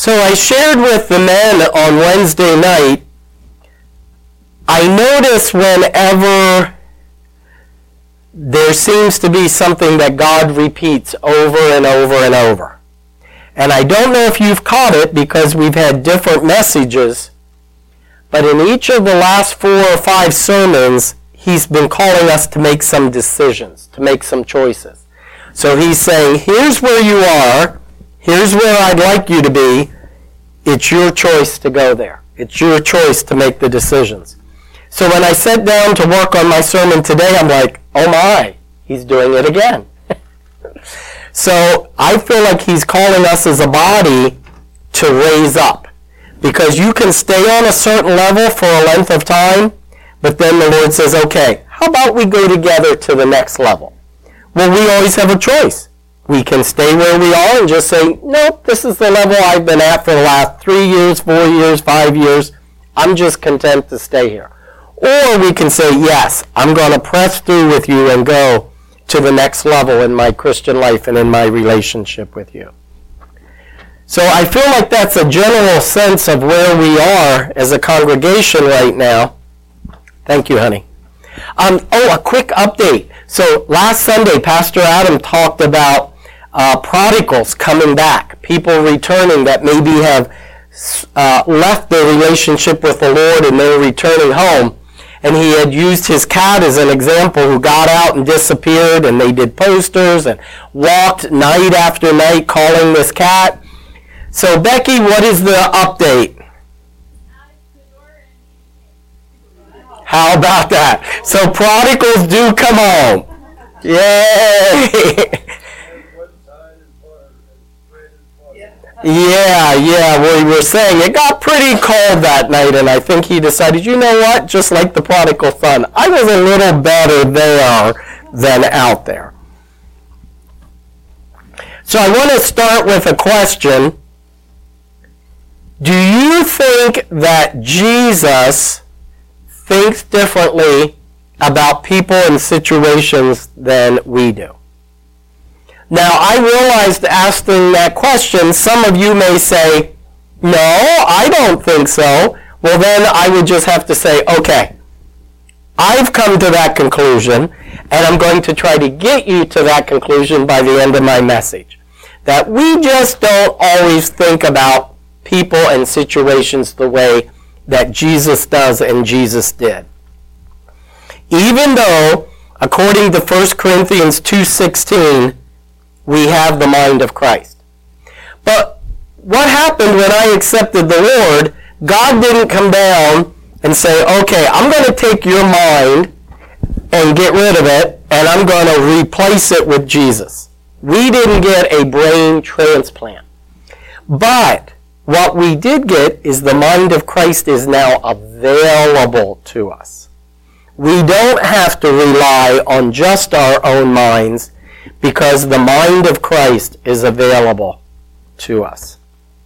So I shared with the men on Wednesday night, I notice whenever there seems to be something that God repeats over and over and over. And I don't know if you've caught it because we've had different messages, but in each of the last 4 or 5 sermons, he's been calling us to make some decisions, to make some choices. So he's saying, here's where you are, here's where I'd like you to be, it's your choice to go there. It's your choice to make the decisions. So when I sat down to work on my sermon today, I'm like, oh my, he's doing it again. So I feel like he's calling us as a body to raise up. Because you can stay on a certain level for a length of time, but then the Lord says, okay, how about we go together to the next level? Well, we always have a choice. We can stay where we are and just say, nope, this is the level I've been at for the last 3 years, 4 years, 5 years. I'm just content to stay here. Or we can say, yes, I'm going to press through with you and go to the next level in my Christian life and in my relationship with you. So I feel like that's a general sense of where we are as a congregation right now. Thank you, honey. A quick update. So last Sunday, Pastor Adam talked about prodigals coming back, people returning that maybe have left their relationship with the Lord and they're returning home. And he had used his cat as an example who got out and disappeared, and they did posters and walked night after night calling this cat. So Becky, what is the update? How about that? So prodigals do come home. Yay! Yeah, we were saying it got pretty cold that night, and I think he decided, you know what, just like the prodigal son, I was a little better there than out there. So I want to start with a question. Do you think that Jesus thinks differently about people and situations than we do? Now, I realized asking that question, some of you may say, no, I don't think so. Well, then I would just have to say, okay, I've come to that conclusion, and I'm going to try to get you to that conclusion by the end of my message. That we just don't always think about people and situations the way that Jesus does and Jesus did. Even though, according to 1 Corinthians 2:16, we have the mind of Christ. But what happened when I accepted the Lord, God didn't come down and say, okay, I'm going to take your mind and get rid of it, and I'm going to replace it with Jesus. We didn't get a brain transplant. But what we did get is the mind of Christ is now available to us. We don't have to rely on just our own minds, because the mind of Christ is available to us.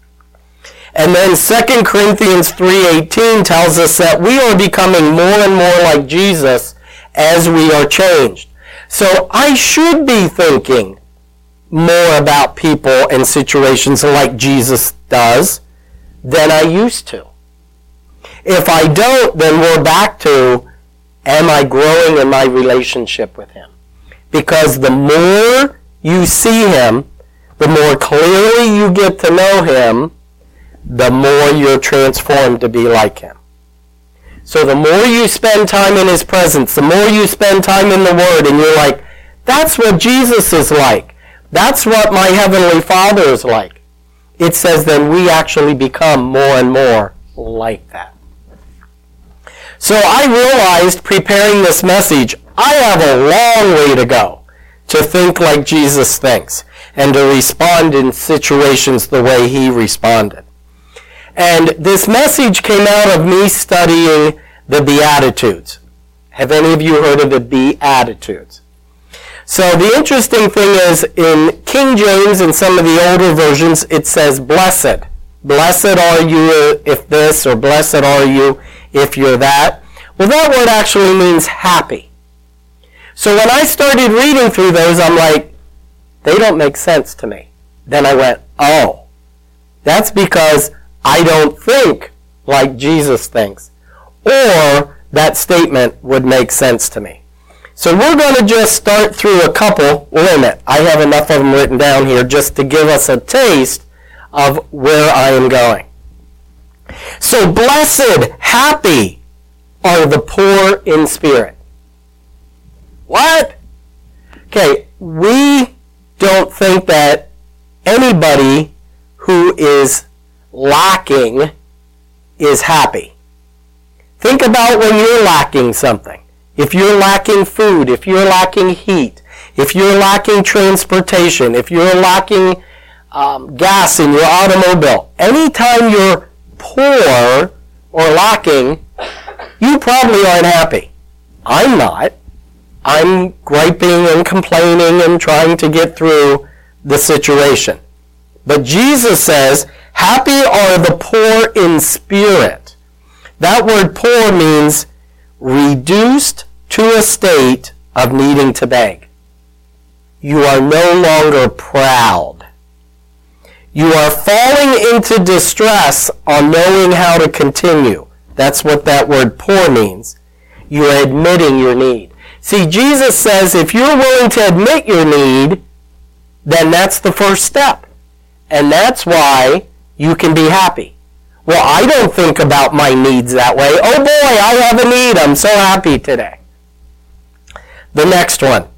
And then 2 Corinthians 3:18 tells us that we are becoming more and more like Jesus as we are changed. So I should be thinking more about people and situations like Jesus does than I used to. If I don't, then we're back to, am I growing in my relationship with him? Because the more you see him, the more clearly you get to know him, the more you're transformed to be like him. So the more you spend time in his presence, the more you spend time in the Word, and you're like, that's what Jesus is like. That's what my Heavenly Father is like. It says then we actually become more and more like that. So I realized preparing this message, I have a long way to go to think like Jesus thinks and to respond in situations the way he responded. And this message came out of me studying the Beatitudes. Have any of you heard of the Beatitudes? So the interesting thing is in King James and some of the older versions it says blessed. Blessed are you if this, or blessed are you if you're that. Well, that word actually means happy. So when I started reading through those, I'm like, they don't make sense to me. Then I went, oh, That's because I don't think like Jesus thinks, or that statement would make sense to me. So we're going to just start through a couple. Wait a minute, I have enough of them written down here just to give us a taste of where I am going. So blessed, happy are the poor in spirit. What? Okay, we don't think that anybody who is lacking is happy. Think about when you're lacking something. If you're lacking food, if you're lacking heat, if you're lacking transportation, if you're lacking gas in your automobile, anytime you're poor or lacking, you probably aren't happy. I'm not. I'm griping and complaining and trying to get through the situation. But Jesus says, happy are the poor in spirit. That word poor means reduced to a state of needing to beg. You are no longer proud. You are falling into distress on knowing how to continue. That's what that word poor means. You are admitting your need. See, Jesus says if you're willing to admit your need, then that's the first step. And that's why you can be happy. Well, I don't think about my needs that way. Oh boy, I have a need. I'm so happy today. The next one.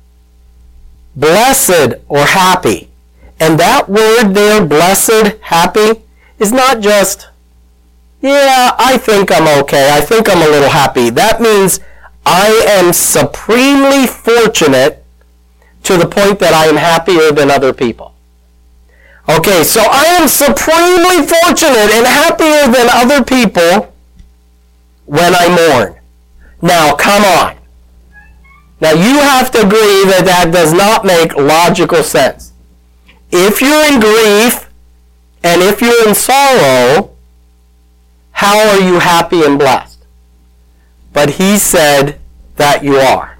Blessed or happy. And that word there, blessed, happy, is not just, yeah, I think I'm okay. I think I'm a little happy. That means I am supremely fortunate to the point that I am happier than other people. Okay, so I am supremely fortunate and happier than other people when I mourn. Now, come on. Now, you have to agree that that does not make logical sense. If you're in grief and if you're in sorrow, how are you happy and blessed? But he said that you are.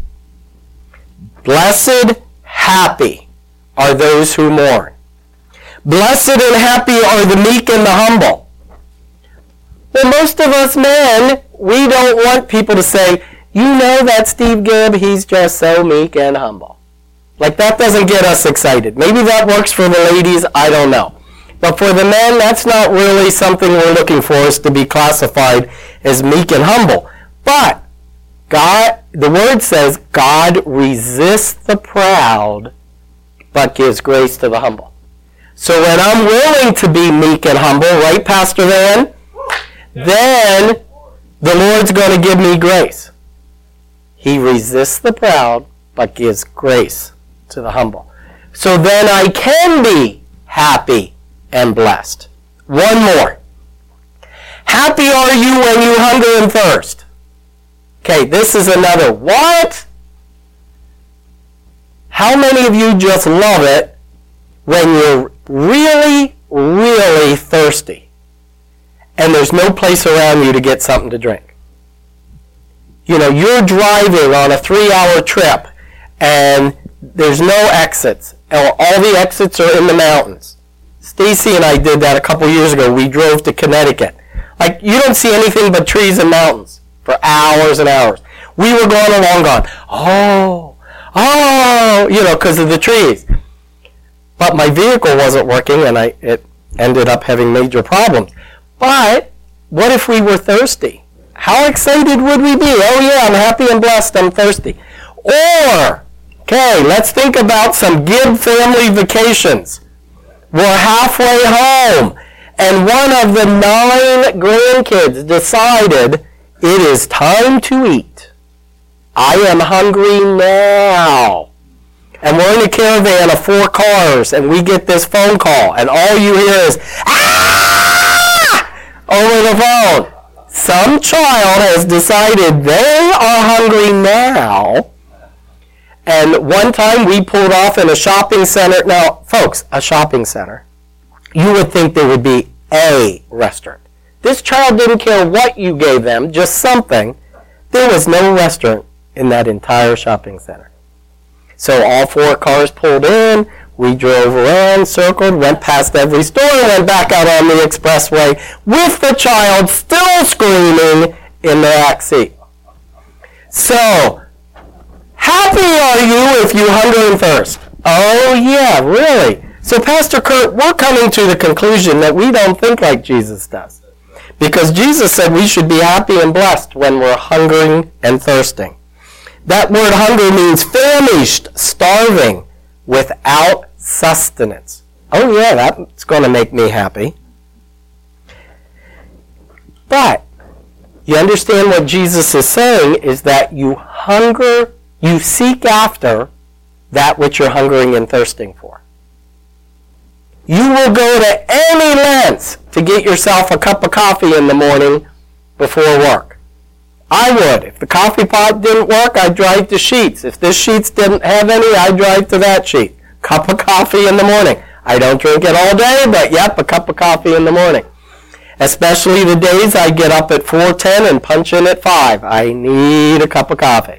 Blessed, happy are those who mourn. Blessed and happy are the meek and the humble. Well, most of us men, we don't want people to say, you know that Steve Gibb, he's just so meek and humble. Like, that doesn't get us excited. Maybe that works for the ladies, I don't know. But for the men, that's not really something we're looking for, is to be classified as meek and humble. But God, the word says, God resists the proud, but gives grace to the humble. So when I'm willing to be meek and humble, right, Pastor Van? Then the Lord's going to give me grace. He resists the proud, but gives grace to the humble. So then I can be happy and blessed. One more. Happy are you when you hunger and thirst. Okay, this is another. What? How many of you just love it when you're really, really thirsty and there's no place around you to get something to drink? You know, you're driving on a 3-hour trip and there's no exits, or all the exits are in the mountains. Stacy and I did that a couple years ago. We drove to Connecticut. Like, you don't see anything but trees and mountains for hours and hours. We were going along going, you know, because of the trees. But my vehicle wasn't working and it ended up having major problems. But what if we were thirsty? How excited would we be? Oh yeah, I'm happy and blessed, I'm thirsty. Or, okay, let's think about some Gibb family vacations. We're halfway home, and one of the 9 grandkids decided it is time to eat. I am hungry now. And we're in a caravan of 4 cars, and we get this phone call, and all you hear is, ah! Over the phone. Some child has decided they are hungry now. And one time we pulled off in a shopping center. Now, folks, a shopping center, you would think there would be a restaurant. This child didn't care what you gave them, just something. There was no restaurant in that entire shopping center. So all 4 cars pulled in. We drove around, circled, went past every store, and went back out on the expressway with the child still screaming in the back seat. So, happy are you if you hunger and thirst? Oh yeah, really? So Pastor Kurt, we're coming to the conclusion that we don't think like Jesus does. Because Jesus said we should be happy and blessed when we're hungering and thirsting. That word hunger means famished, starving, without sustenance. Oh yeah, that's going to make me happy. But you understand what Jesus is saying is that you seek after that which you're hungering and thirsting for. You will go to any lengths to get yourself a cup of coffee in the morning before work. I would. If the coffee pot didn't work, I'd drive to Sheetz. If this Sheetz didn't have any, I'd drive to that Sheetz. Cup of coffee in the morning. I don't drink it all day, but yep, a cup of coffee in the morning. Especially the days I get up at 4:10 and punch in at 5. I need a cup of coffee.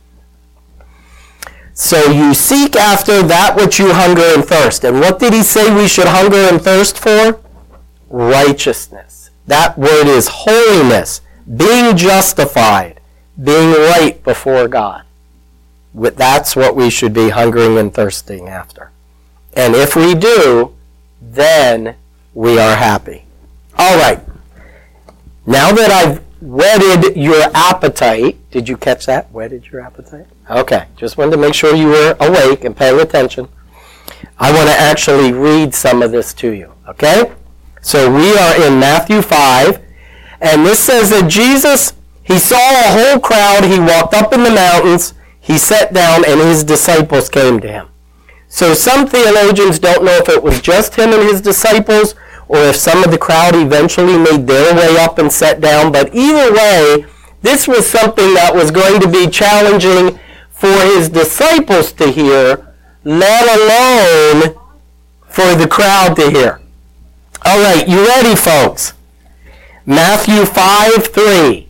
So you seek after that which you hunger and thirst. And what did he say we should hunger and thirst for? Righteousness. That word is holiness. Being justified. Being right before God. That's what we should be hungering and thirsting after. And if we do, then we are happy. All right. Now that I've whetted your appetite, did you catch that? Whetted your appetite? Okay. Just wanted to make sure you were awake and paying attention. I want to actually read some of this to you. Okay? So we are in Matthew 5. And this says that Jesus, he saw a whole crowd. He walked up in the mountains. He sat down and his disciples came to him. So some theologians don't know if it was just him and his disciples or if some of the crowd eventually made their way up and sat down. But either way, this was something that was going to be challenging for his disciples to hear, let alone for the crowd to hear. All right, you ready, folks? Matthew 5:3.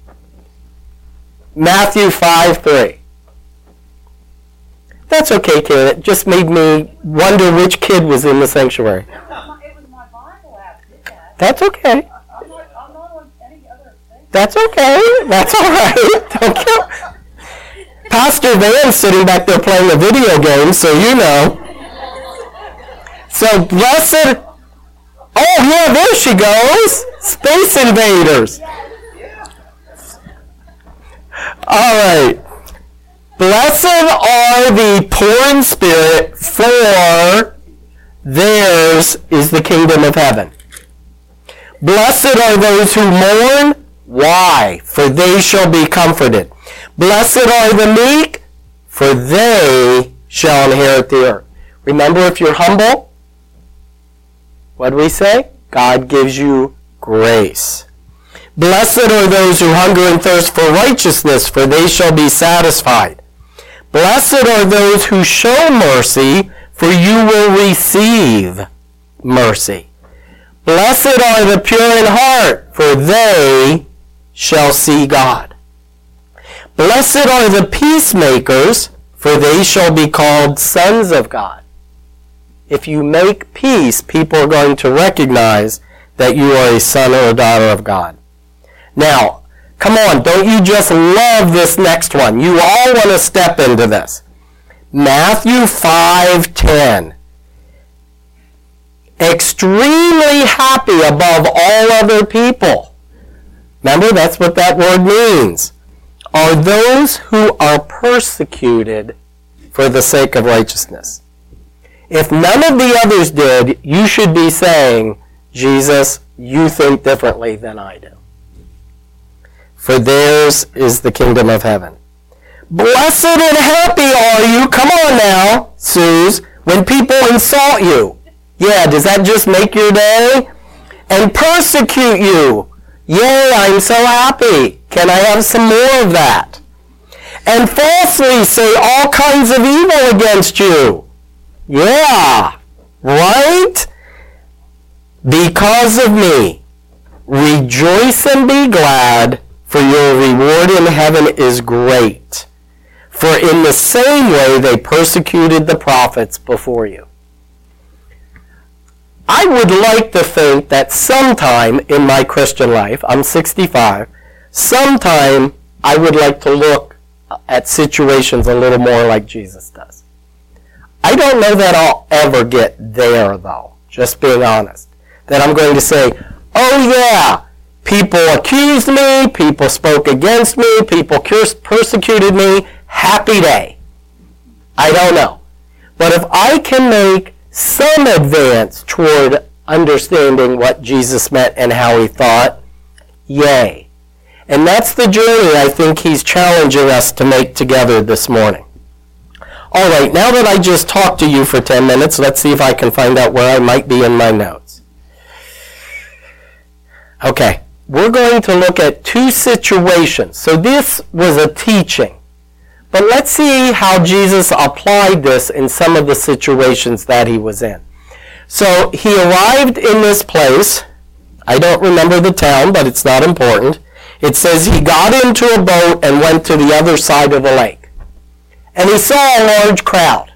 Matthew 5:3. That's okay, kid. It just made me wonder which kid was in the sanctuary. It was my Bible app did that. That's okay. I'm not on any other thing. That's okay. That's all right. Don't kill. Pastor Van's sitting back there playing a video game, so you know. So blessed. Oh yeah, there she goes. Space Invaders. All right. Blessed are the poor in spirit, for theirs is the kingdom of heaven. Blessed are those who mourn. Why? For they shall be comforted. Blessed are the meek, for they shall inherit the earth. Remember, if you're humble, what do we say? God gives you grace. Blessed are those who hunger and thirst for righteousness, for they shall be satisfied. Blessed are those who show mercy, for you will receive mercy. Blessed are the pure in heart, for they shall see God. Blessed are the peacemakers, for they shall be called sons of God. If you make peace, people are going to recognize that you are a son or a daughter of God. Now, come on, don't you just love this next one? You all want to step into this. Matthew 5:10. Extremely happy above all other people. Remember, that's what that word means. Are those who are persecuted for the sake of righteousness. If none of the others did, you should be saying, Jesus, you think differently than I do. For theirs is the kingdom of heaven. Blessed and happy are you, come on now, Suze, when people insult you. Yeah, does that just make your day? And persecute you. Yay, I'm so happy. Can I have some more of that? And falsely say all kinds of evil against you. Yeah, right? Because of me, rejoice and be glad, for your reward in heaven is great. For in the same way they persecuted the prophets before you. would like to think that sometime in my Christian life, I'm 65, sometime I would like to look at situations a little more like Jesus does. I don't know that I'll ever get there, though, just being honest. That I'm going to say, oh yeah, people accused me, people spoke against me, people persecuted me, happy day. I don't know. But if I can make some advance toward understanding what Jesus meant and how he thought, yay. And that's the journey I think he's challenging us to make together this morning. All right, now that I just talked to you for 10 minutes, let's see if I can find out where I might be in my notes. Okay, we're going to look at two situations. So this was a teaching. But let's see how Jesus applied this in some of the situations that he was in. So he arrived in this place. I don't remember the town, but it's not important. It says he got into a boat and went to the other side of the lake. And he saw a large crowd.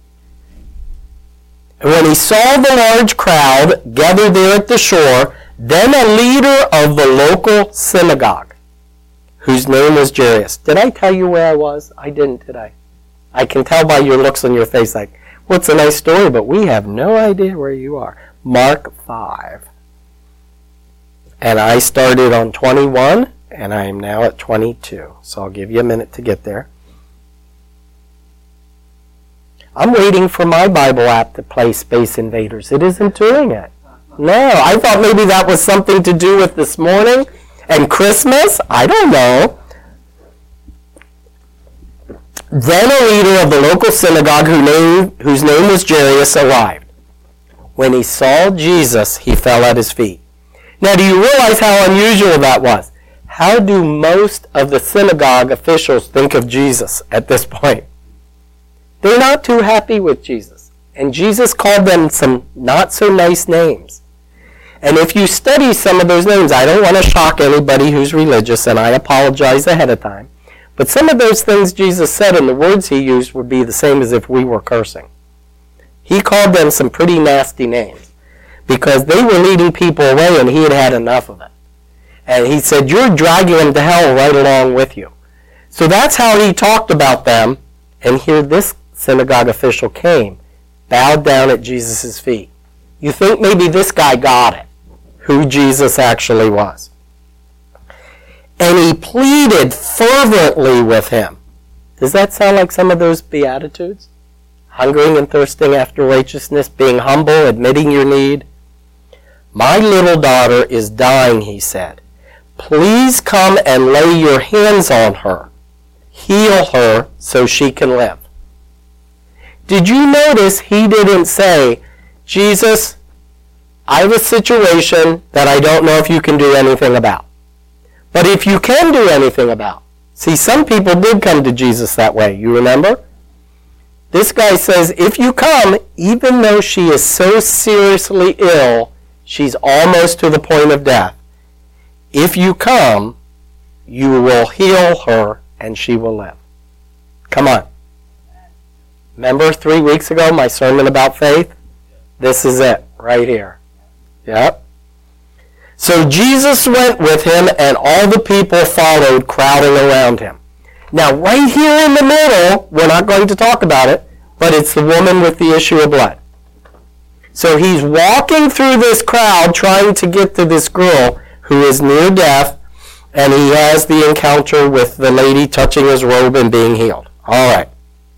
And when he saw the large crowd gathered there at the shore, then a leader of the local synagogue, whose name was Jairus. Did I tell you where I was? I didn't, did I? I can tell by your looks on your face like, well, it's a nice story, but we have no idea where you are. Mark 5. And I started on 21, and I am now at 22. So I'll give you a minute to get there. I'm waiting for my Bible app to play Space Invaders. It isn't doing it. No, I thought maybe that was something to do with this morning and Christmas. I don't know. Then a leader of the local synagogue whose name was Jairus arrived. When he saw Jesus, he fell at his feet. Now, do you realize how unusual that was? How do most of the synagogue officials think of Jesus at this point? They're not too happy with Jesus. And Jesus called them some not so nice names. And if you study some of those names, I don't want to shock anybody who's religious, and I apologize ahead of time. But some of those things Jesus said and the words he used would be the same as if we were cursing. He called them some pretty nasty names because they were leading people away and he had had enough of it. And he said, you're dragging them to hell right along with you. So that's how he talked about them. And here this synagogue official came, bowed down at Jesus' feet. You think maybe this guy got it, who Jesus actually was. And he pleaded fervently with him. Does that sound like some of those Beatitudes? Hungering and thirsting after righteousness, being humble, admitting your need. My little daughter is dying, he said. Please come and lay your hands on her. Heal her so she can live. Did you notice he didn't say, Jesus, I have a situation that I don't know if you can do anything about. But if you can do anything about. See, some people did come to Jesus that way. You remember? This guy says, if you come, even though she is so seriously ill, she's almost to the point of death. If you come, you will heal her and she will live. Come on. Remember 3 weeks ago my sermon about faith? This is it right here. Yep. So Jesus went with him and all the people followed, crowding around him. Now right here in the middle, we're not going to talk about it, but it's the woman with the issue of blood. So he's walking through this crowd trying to get to this girl who is near death, and he has the encounter with the lady touching his robe and being healed. All right.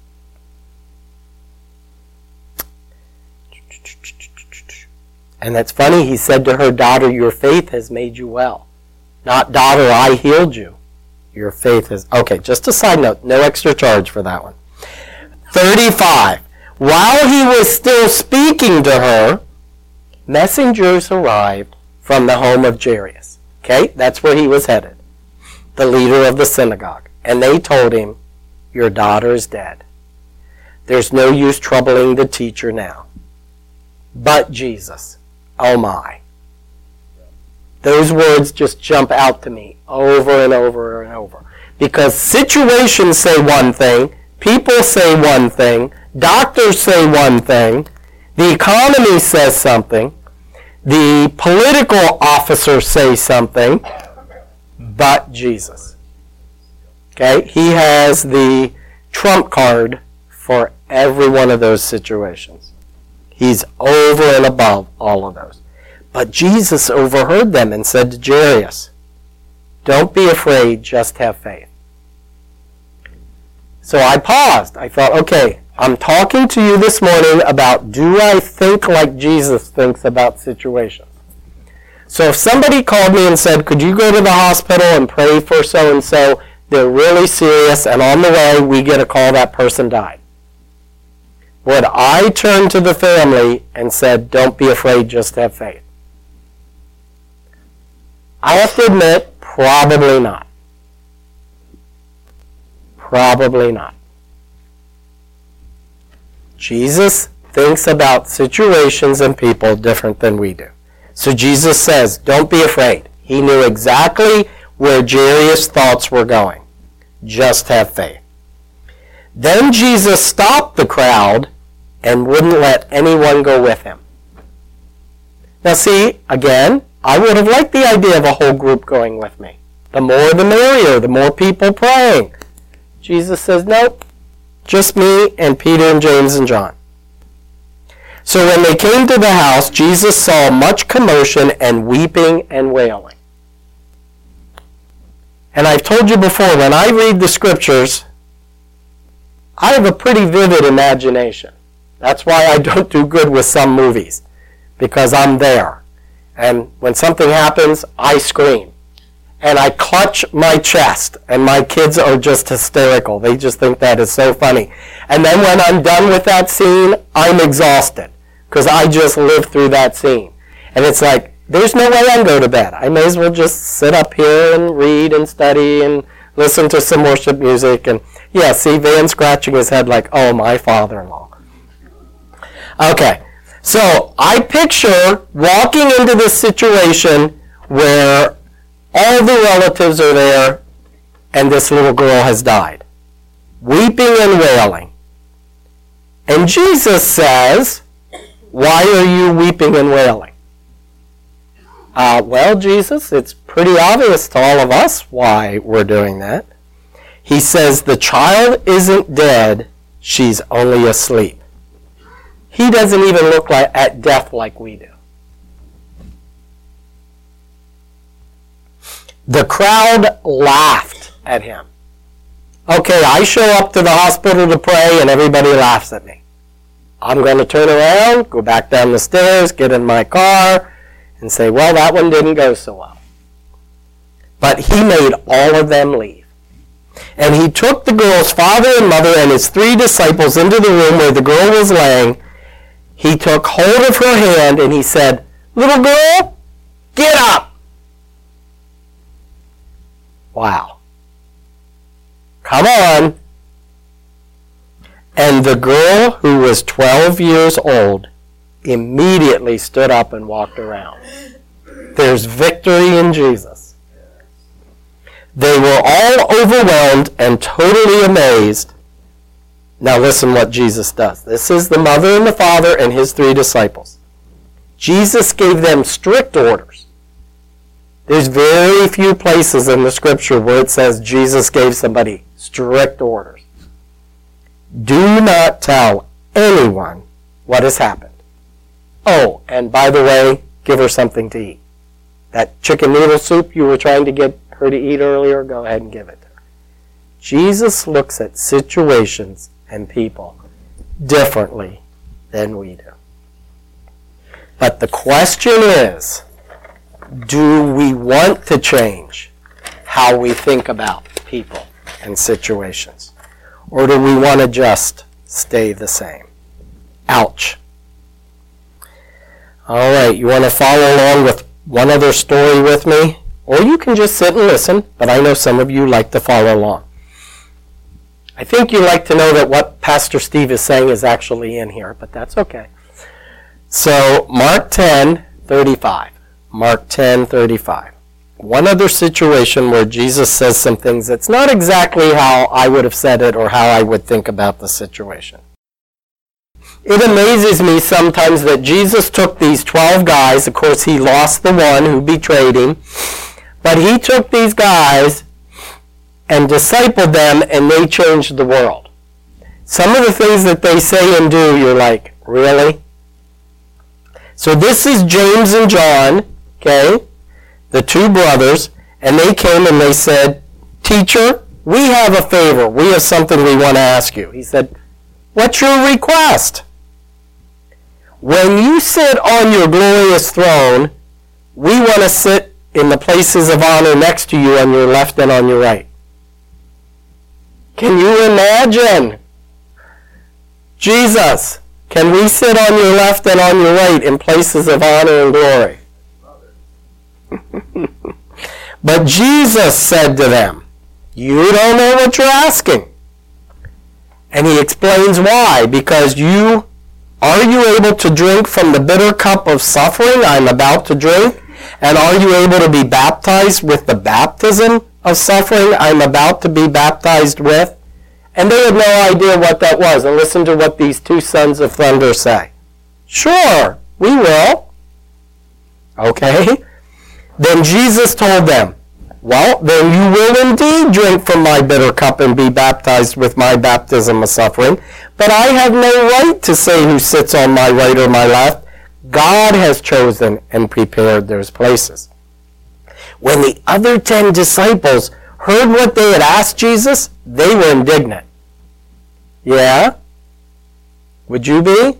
And that's funny, he said to her, daughter, your faith has made you well. Not, daughter, I healed you. Your faith has... Okay, just a side note, no extra charge for that one. 35. While he was still speaking to her, messengers arrived from the home of Jairus. Okay, that's where he was headed. The leader of the synagogue. And they told him, your daughter is dead. There's no use troubling the teacher now. But Jesus... Oh my. Those words just jump out to me over and over and over. Because situations say one thing, people say one thing, doctors say one thing, the economy says something, the political officer say something, but Jesus. Okay? He has the trump card for every one of those situations. He's over and above all of those. But Jesus overheard them and said to Jairus, don't be afraid, just have faith. So I paused. I thought, okay, I'm talking to you this morning about, do I think like Jesus thinks about situations? So if somebody called me and said, could you go to the hospital and pray for so-and-so, they're really serious, and on the way we get a call that person died, would I turn to the family and said, don't be afraid, just have faith? I have to admit, probably not. Probably not. Jesus thinks about situations and people different than we do. So Jesus says, don't be afraid. He knew exactly where Jairus' thoughts were going. Just have faith. Then Jesus stopped the crowd and wouldn't let anyone go with him. Now see, again, I would have liked the idea of a whole group going with me. The more the merrier, the more people praying. Jesus says, nope, just me and Peter and James and John. So when they came to the house, Jesus saw much commotion and weeping and wailing. And I've told you before, when I read the scriptures, I have a pretty vivid imagination. That's why I don't do good with some movies, because I'm there. And when something happens, I scream. And I clutch my chest, and my kids are just hysterical. They just think that is so funny. And then when I'm done with that scene, I'm exhausted, because I just lived through that scene. And it's like, there's no way I can go to bed. I may as well just sit up here and read and study and listen to some worship music. And yeah, see Van scratching his head like, oh, my father-in-law. Okay, so I picture walking into this situation where all the relatives are there and this little girl has died, weeping and wailing. And Jesus says, why are you weeping and wailing? Well, Jesus, it's pretty obvious to all of us why we're doing that. He says, the child isn't dead, she's only asleep. He doesn't even look at death like we do. The crowd laughed at him. Okay, I show up to the hospital to pray and everybody laughs at me. I'm going to turn around, go back down the stairs, get in my car, and say, well, that one didn't go so well. But he made all of them leave. And he took the girl's father and mother and his 3 disciples into the room where the girl was laying. He took hold of her hand and he said, little girl, get up. Wow. Come on. And the girl, who was 12 years old, immediately stood up and walked around. There's victory in Jesus. They were all overwhelmed and totally amazed. Now listen what Jesus does. This is the mother and the father and his 3 disciples. Jesus gave them strict orders. There's very few places in the scripture where it says Jesus gave somebody strict orders. Do not tell anyone what has happened. Oh, and by the way, give her something to eat. That chicken noodle soup you were trying to get her to eat earlier, go ahead and give it to her. Jesus looks at situations and people differently than we do. But the question is, do we want to change how we think about people and situations? Or do we want to just stay the same? Ouch. All right, you want to follow along with one other story with me? Or you can just sit and listen, but I know some of you like to follow along. I think you like to know that what Pastor Steve is saying is actually in here, but that's okay. So, Mark 10:35. Mark 10:35. One other situation where Jesus says some things that's not exactly how I would have said it or how I would think about the situation. It amazes me sometimes that Jesus took these 12 guys. Of course, he lost the one who betrayed him. But he took these guys and discipled them, and they changed the world. Some of the things that they say and do, you're like, really? So this is James and John, okay, the two brothers, and they came and they said, "Teacher, we have a favor. We have something we want to ask you." He said, "What's your request?" "When you sit on your glorious throne, we want to sit in the places of honor next to you on your left and on your right." Can you imagine? Jesus, can we sit on your left and on your right in places of honor and glory? But Jesus said to them, "You don't know what you're asking." And he explains why. Because are you able to drink from the bitter cup of suffering I'm about to drink? And are you able to be baptized with the baptism of suffering I'm about to be baptized with? And they had no idea what that was. And listen to what these two sons of thunder say. "Sure, we will." Okay. Then Jesus told them, "Well, then you will indeed drink from my bitter cup and be baptized with my baptism of suffering. But I have no right to say who sits on my right or my left. God has chosen and prepared those places." When the other 10 disciples heard what they had asked Jesus, they were indignant. Yeah? Would you be?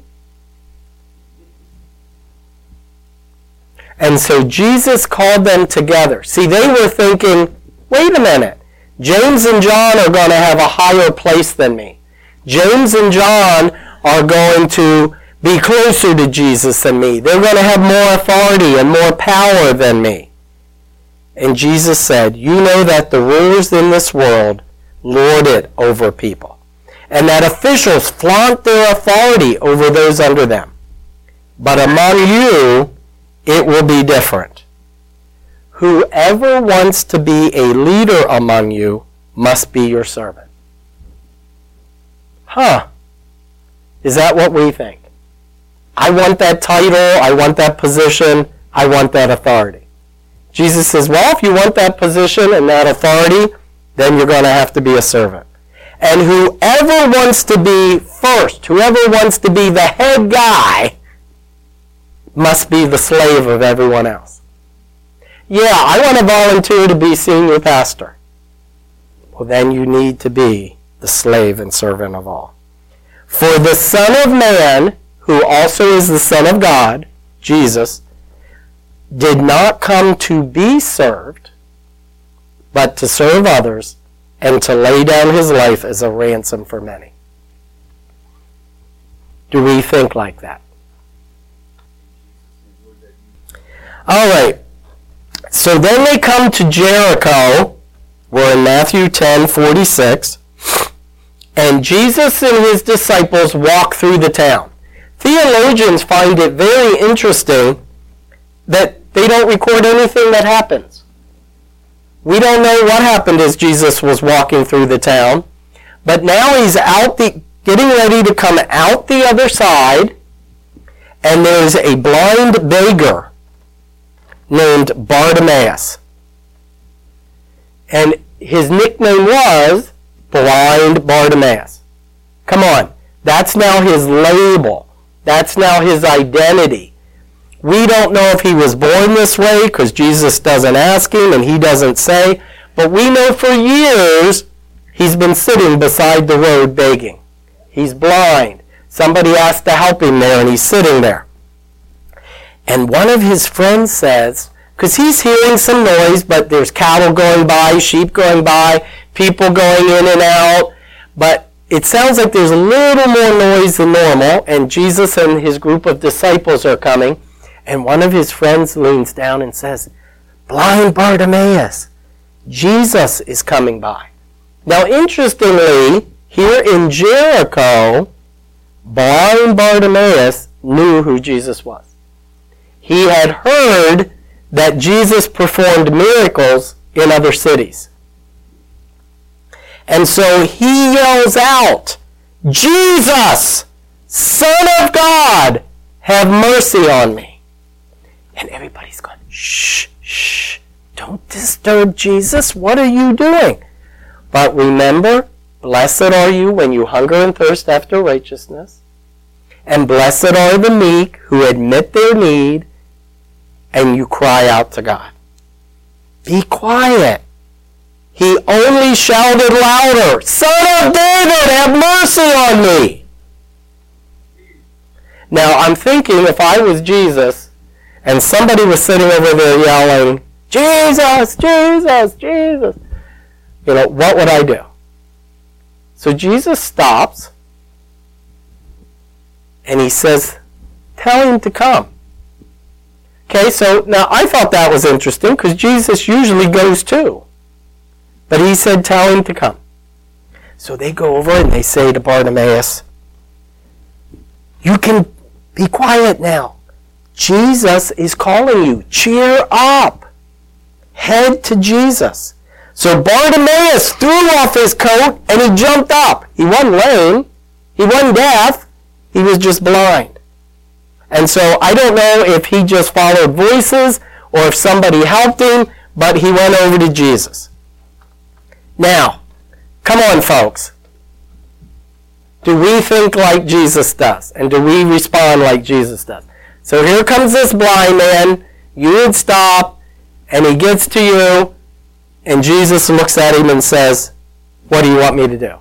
And so Jesus called them together. See, they were thinking, wait a minute, James and John are going to have a higher place than me. James and John are going to be closer to Jesus than me. They're going to have more authority and more power than me. And Jesus said, "You know that the rulers in this world lord it over people, and that officials flaunt their authority over those under them. But among you, it will be different. Whoever wants to be a leader among you must be your servant." Is that what we think? I want that title, I want that position, I want that authority. Jesus says, well, if you want that position and that authority, then you're going to have to be a servant. And whoever wants to be first, whoever wants to be the head guy, must be the slave of everyone else. Yeah, I want to volunteer to be senior pastor. Well, then you need to be the slave and servant of all. For the Son of Man, who also is the Son of God, Jesus, did not come to be served, but to serve others and to lay down his life as a ransom for many. Do we think like that? All right. So then they come to Jericho. We're in Matthew 10:46. And Jesus and his disciples walk through the town. Theologians find it very interesting that they don't record anything that happens. We don't know what happened as Jesus was walking through the town. But now he's getting ready to come out the other side. And there's a blind beggar named Bartimaeus. And his nickname was Blind Bartimaeus. Come on. That's now his label. That's now his identity. We don't know if he was born this way because Jesus doesn't ask him and he doesn't say. But we know for years he's been sitting beside the road begging. He's blind. Somebody asked to help him there and he's sitting there. And one of his friends says, because he's hearing some noise, but there's cattle going by, sheep going by, people going in and out, but it sounds like there's a little more noise than normal, and Jesus and his group of disciples are coming, and one of his friends leans down and says, "Blind Bartimaeus, Jesus is coming by." Now, interestingly, here in Jericho, blind Bartimaeus knew who Jesus was. He had heard that Jesus performed miracles in other cities. And so he yells out, "Jesus, Son of God, have mercy on me. And everybody's going, shh, shh, don't disturb Jesus. What are you doing? But remember, blessed are you when you hunger and thirst after righteousness. And blessed are the meek who admit their need and you cry out to God. Be quiet. He only shouted louder, Son of David, have mercy on me. Now, I'm thinking if I was Jesus and somebody was sitting over there yelling, Jesus, Jesus, Jesus, what would I do? So Jesus stops and he says, tell him to come. Okay, so now I thought that was interesting because Jesus usually goes too. But he said, tell him to come. So they go over and they say to Bartimaeus, you can be quiet now. Jesus is calling you. Cheer up. Head to Jesus. So Bartimaeus threw off his coat and he jumped up. He wasn't lame. He wasn't deaf. He was just blind. And so I don't know if he just followed voices or if somebody helped him, but he went over to Jesus. Now, come on, folks. Do we think like Jesus does? And do we respond like Jesus does? So here comes this blind man. You would stop, and he gets to you, and Jesus looks at him and says, what do you want me to do?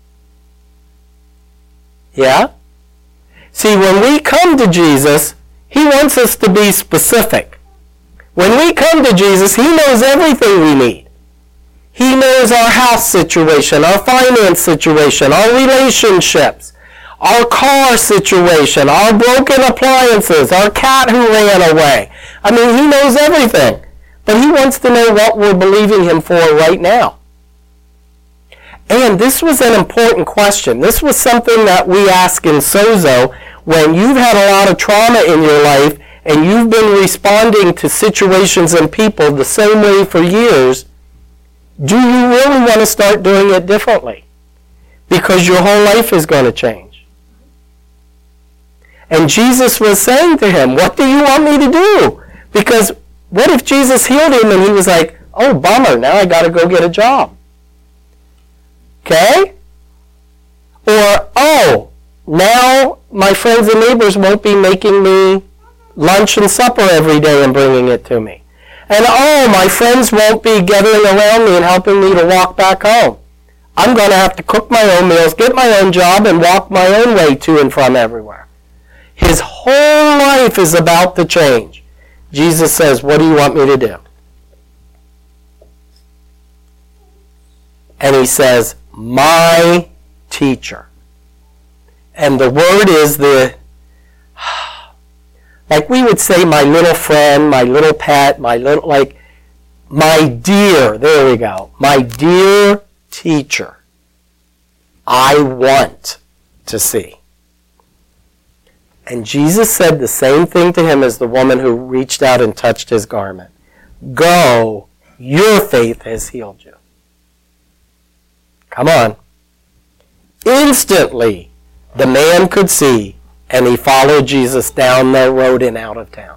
Yeah? See, when we come to Jesus, he wants us to be specific. When we come to Jesus, he knows everything we need. He knows our house situation, our finance situation, our relationships, our car situation, our broken appliances, our cat who ran away. I mean, he knows everything. But he wants to know what we're believing him for right now. And this was an important question. This was something that we ask in Sozo when you've had a lot of trauma in your life and you've been responding to situations and people the same way for years. Do you really want to start doing it differently? Because your whole life is going to change. And Jesus was saying to him, what do you want me to do? Because what if Jesus healed him and he was like, oh, bummer, now I got to go get a job. Okay? Or, oh, now my friends and neighbors won't be making me lunch and supper every day and bringing it to me. And oh, my friends won't be gathering around me and helping me to walk back home. I'm going to have to cook my own meals, get my own job, and walk my own way to and from everywhere. His whole life is about to change. Jesus says, what do you want me to do? And he says, my teacher. And the word is like we would say, my little friend, my little pet, my dear, there we go. My dear teacher, I want to see. And Jesus said the same thing to him as the woman who reached out and touched his garment. Go, your faith has healed you. Come on. Instantly, the man could see, and he followed Jesus down the road and out of town.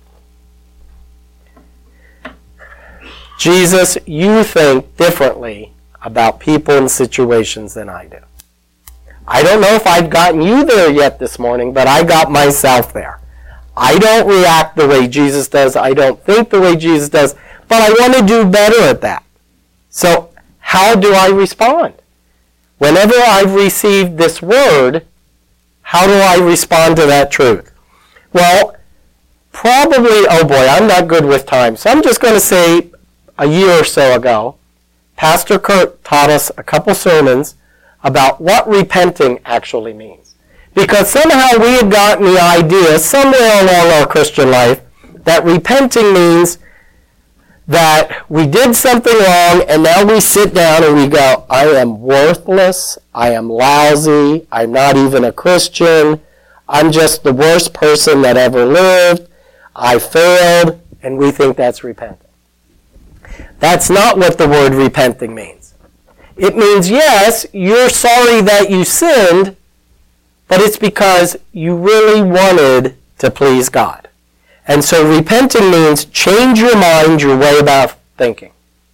Jesus, you think differently about people and situations than I do. I don't know if I've gotten you there yet this morning, but I got myself there. I don't react the way Jesus does. I don't think the way Jesus does, but I want to do better at that. So how do I respond? Whenever I've received this word, how do I respond to that truth? Well, probably, oh boy, I'm not good with time. So I'm just going to say a year or so ago, Pastor Kurt taught us a couple sermons about what repenting actually means. Because somehow we had gotten the idea somewhere along our Christian life that repenting means that we did something wrong and now we sit down and we go, I am worthless, I am lousy, I'm not even a Christian, I'm just the worst person that ever lived, I failed, and we think that's repenting. That's not what the word repenting means. It means, yes, you're sorry that you sinned, but it's because you really wanted to please God. And so repenting means change your mind, your way about thinking.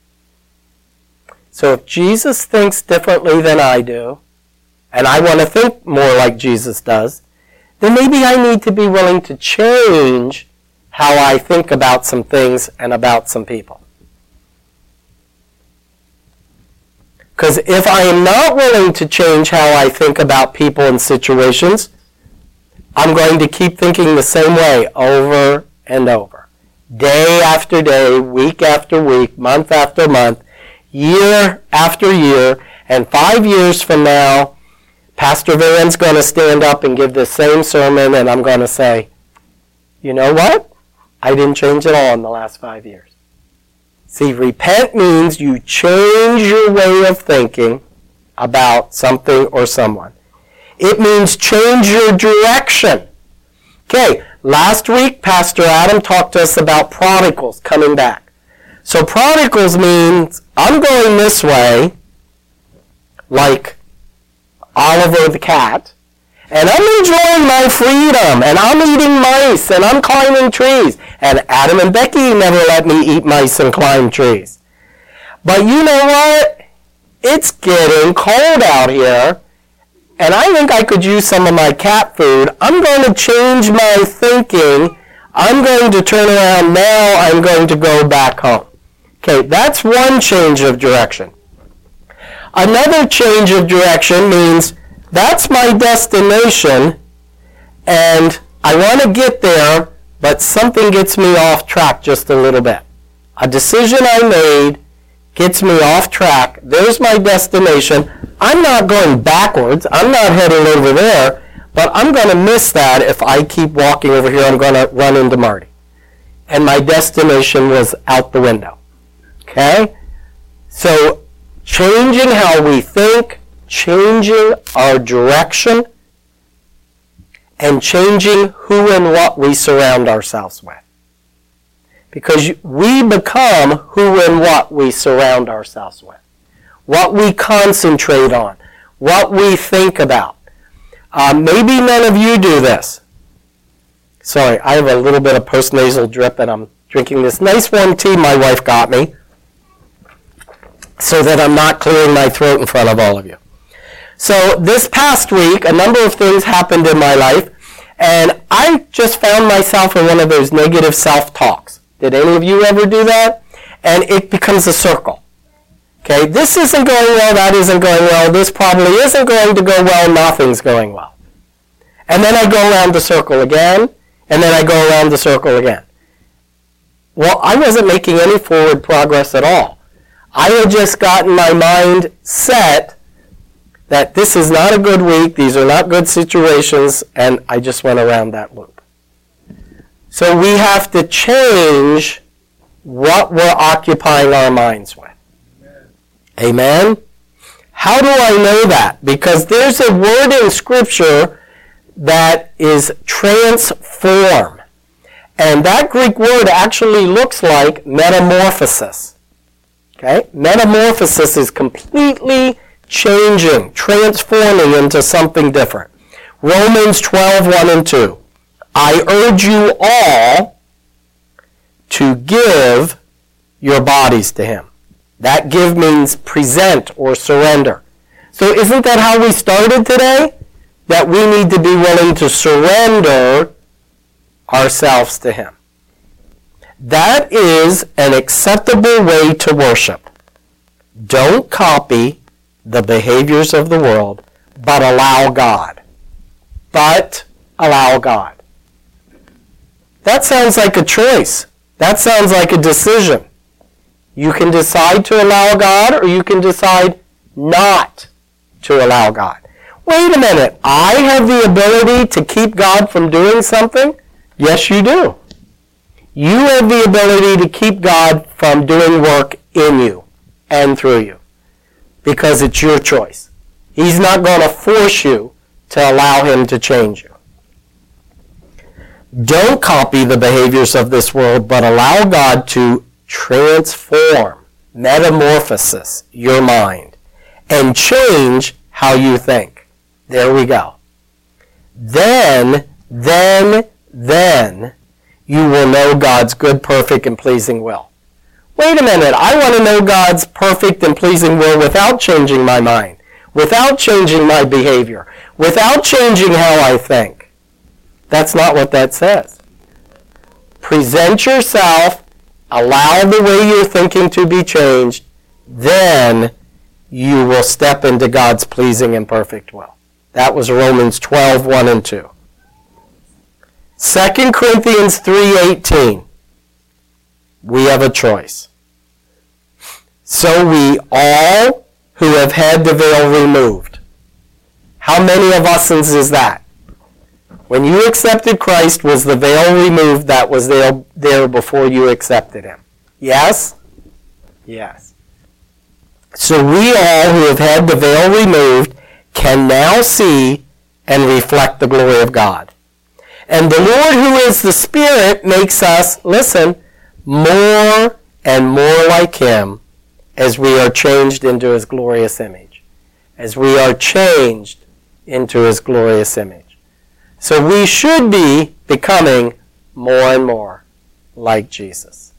So if Jesus thinks differently than I do, and I want to think more like Jesus does, then maybe I need to be willing to change how I think about some things and about some people. Because if I am not willing to change how I think about people and situations, I'm going to keep thinking the same way over and over. Day after day, week after week, month after month, year after year, and 5 years from now, Pastor Van's going to stand up and give the same sermon, and I'm going to say, you know what? I didn't change at all in the last 5 years. See, repent means you change your way of thinking about something or someone. It means change your direction. Okay, last week, Pastor Adam talked to us about prodigals coming back. So prodigals means I'm going this way, like Oliver the cat, and I'm enjoying my freedom, and I'm eating mice, and I'm climbing trees. And Adam and Becky never let me eat mice and climb trees. But you know what? It's getting cold out here, and I think I could use some of my cat food. I'm going to change my thinking. I'm going to turn around now. I'm going to go back home. Okay, that's one change of direction. Another change of direction means that's my destination, and I want to get there, but something gets me off track just a little bit. A decision I made gets me off track. There's my destination. I'm not going backwards. I'm not heading over there, but I'm going to miss that if I keep walking over here. I'm going to run into Marty. And my destination was out the window. Okay? So changing how we think, changing our direction, and changing who and what we surround ourselves with. Because we become who and what we surround ourselves with. What we concentrate on. What we think about. Maybe none of you do this. Sorry, I have a little bit of postnasal drip and I'm drinking this nice warm tea my wife got me so that I'm not clearing my throat in front of all of you. So this past week, a number of things happened in my life, and I just found myself in one of those negative self-talks. Did any of you ever do that? And it becomes a circle. Okay, this isn't going well, that isn't going well, this probably isn't going to go well, nothing's going well. And then I go around the circle again, and then I go around the circle again. Well, I wasn't making any forward progress at all. I had just gotten my mind set that this is not a good week, these are not good situations, and I just went around that loop. So we have to change what we're occupying our minds with. Amen? How do I know that? Because there's a word in Scripture that is transform. And that Greek word actually looks like metamorphosis. Okay? Metamorphosis is completely changing, transforming into something different. Romans 12:1 and 2. I urge you all to give your bodies to him. That give means present or surrender. So isn't that how we started today? That we need to be willing to surrender ourselves to him. That is an acceptable way to worship. Don't copy the behaviors of the world, but allow God. But allow God. That sounds like a choice. That sounds like a decision. You can decide to allow God, or you can decide not to allow God. Wait a minute, I have the ability to keep God from doing something? Yes, you do. You have the ability to keep God from doing work in you and through you, because it's your choice. He's not going to force you to allow him to change you. Don't copy the behaviors of this world, but allow God to transform, metamorphosis your mind, and change how you think. There we go. then you will know God's good, perfect, and pleasing will. Wait a minute, I want to know God's perfect and pleasing will without changing my mind, without changing my behavior, without changing how I think. That's not what that says. Present yourself, allow the way you're thinking to be changed, then you will step into God's pleasing and perfect will. That was Romans 12, 1 and 2. 2 Corinthians 3:18. We have a choice. So we all who have had the veil removed. How many of us is that? When you accepted Christ, was the veil removed that was there before you accepted him? Yes? Yes. So we all who have had the veil removed can now see and reflect the glory of God. And the Lord who is the Spirit makes us, listen, more and more like him as we are changed into his glorious image. As we are changed into his glorious image. So we should be becoming more and more like Jesus.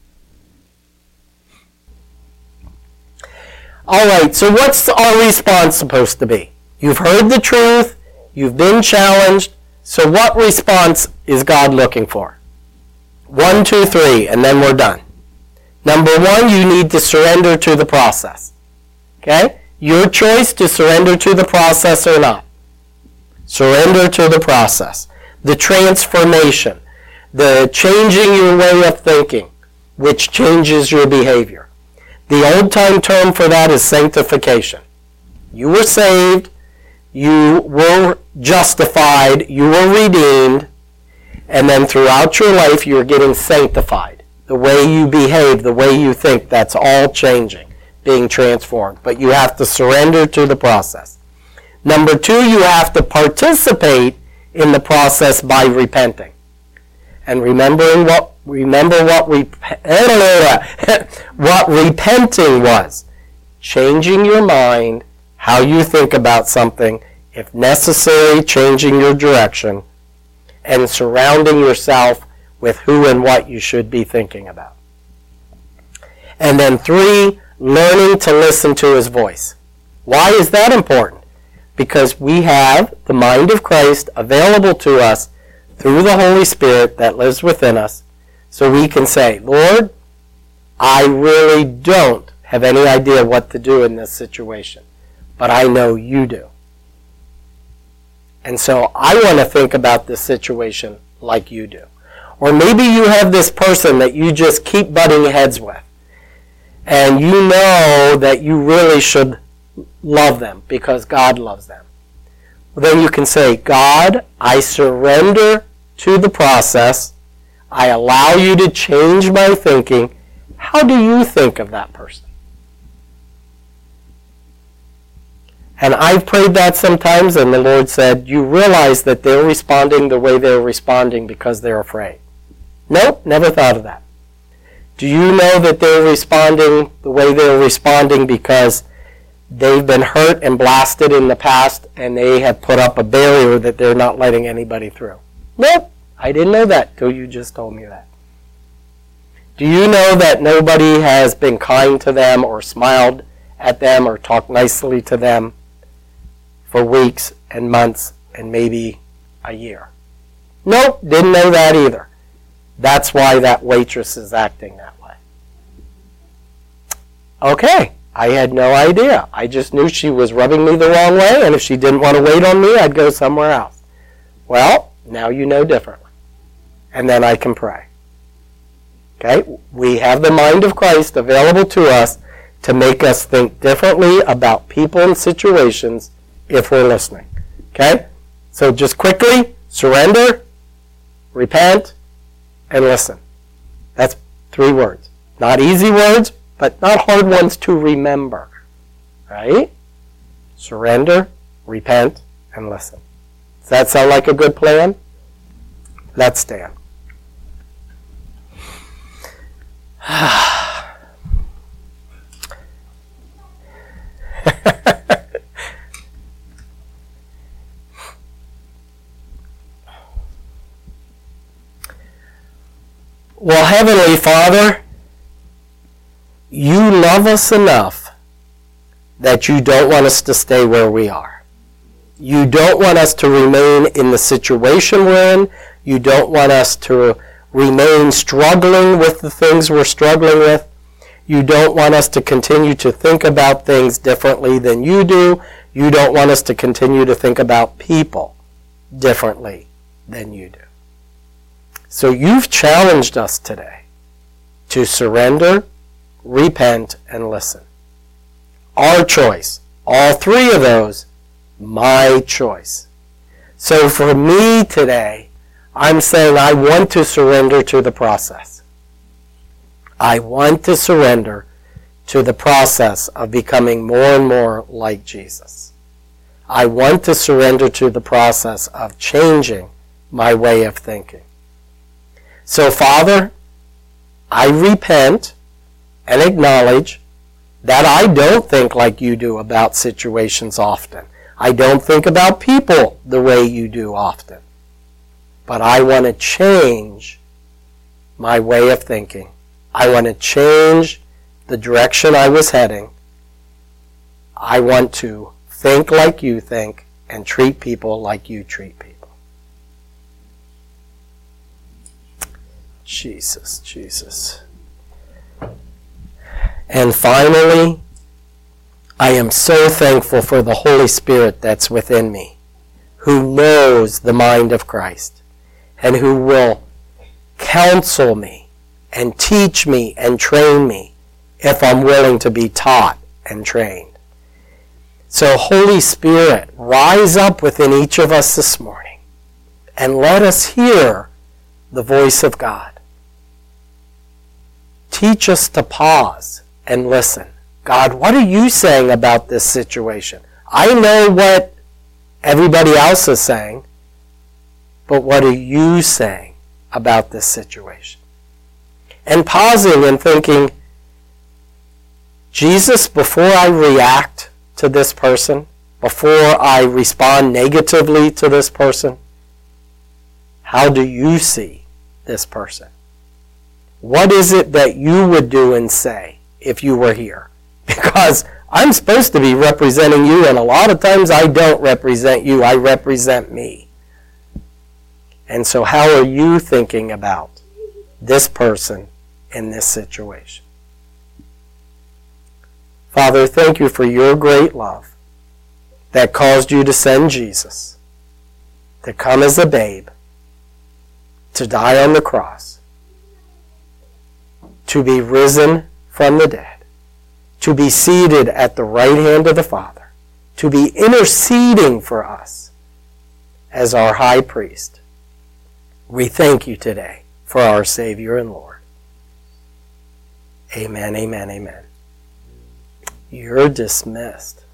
All right, so what's our response supposed to be? You've heard the truth. You've been challenged. So what response is God looking for? 1, 2, 3, and then we're done. Number 1, you need to surrender to the process. Okay? Your choice to surrender to the process or not. Surrender to the process. The transformation. The changing your way of thinking, which changes your behavior. The old-time term for that is sanctification. You were saved. You were justified. You were redeemed. And then throughout your life, you're getting sanctified. The way you behave, the way you think, that's all changing, being transformed. But you have to surrender to the process. Number 2, you have to participate in the process by repenting. And remember what repenting was. Changing your mind, how you think about something, if necessary, changing your direction, and surrounding yourself with who and what you should be thinking about. And then 3, learning to listen to his voice. Why is that important? Because we have the mind of Christ available to us through the Holy Spirit that lives within us, so we can say, Lord, I really don't have any idea what to do in this situation, but I know you do. And so I want to think about this situation like you do. Or maybe you have this person that you just keep butting heads with, and you know that you really should love them because God loves them. Well, then you can say, God, I surrender to the process. I allow you to change my thinking. How do you think of that person? And I've prayed that sometimes, and the Lord said, you realize that they're responding the way they're responding because they're afraid. Nope, never thought of that. Do you know that they're responding the way they're responding because they've been hurt and blasted in the past, and they have put up a barrier that they're not letting anybody through? Nope, I didn't know that till you just told me that. Do you know that nobody has been kind to them or smiled at them or talked nicely to them for weeks and months and maybe a year? Nope, didn't know that either. That's why that waitress is acting that way. Okay, I had no idea. I just knew she was rubbing me the wrong way, and if she didn't want to wait on me, I'd go somewhere else. Well, now you know differently. And then I can pray. Okay, we have the mind of Christ available to us to make us think differently about people and situations if we're listening. Okay, so just quickly, surrender, repent, and listen. That's 3 words. Not easy words, but not hard ones to remember. Right? Surrender, repent, and listen. Does that sound like a good plan? Let's stand. Well, Heavenly Father, you love us enough that you don't want us to stay where we are. You don't want us to remain in the situation we're in. You don't want us to remain struggling with the things we're struggling with. You don't want us to continue to think about things differently than you do. You don't want us to continue to think about people differently than you do. So you've challenged us today to surrender, repent, and listen. Our choice. All three of those, my choice. So for me today, I'm saying I want to surrender to the process. I want to surrender to the process of becoming more and more like Jesus. I want to surrender to the process of changing my way of thinking. So, Father, I repent and acknowledge that I don't think like you do about situations often. I don't think about people the way you do often. But I want to change my way of thinking. I want to change the direction I was heading. I want to think like you think and treat people like you treat people. Jesus, Jesus. And finally, I am so thankful for the Holy Spirit that's within me, who knows the mind of Christ, and who will counsel me and teach me and train me if I'm willing to be taught and trained. So Holy Spirit, rise up within each of us this morning and let us hear the voice of God. Teach us to pause and listen. God, what are you saying about this situation? I know what everybody else is saying, but what are you saying about this situation? And pausing and thinking, Jesus, before I react to this person, before I respond negatively to this person, how do you see this person? What is it that you would do and say if you were here? Because I'm supposed to be representing you, and a lot of times I don't represent you, I represent me. And so how are you thinking about this person in this situation? Father, thank you for your great love that caused you to send Jesus to come as a babe, to die on the cross, to be risen from the dead, to be seated at the right hand of the Father, to be interceding for us as our high priest. We thank you today for our Savior and Lord. Amen, amen, amen. You're dismissed.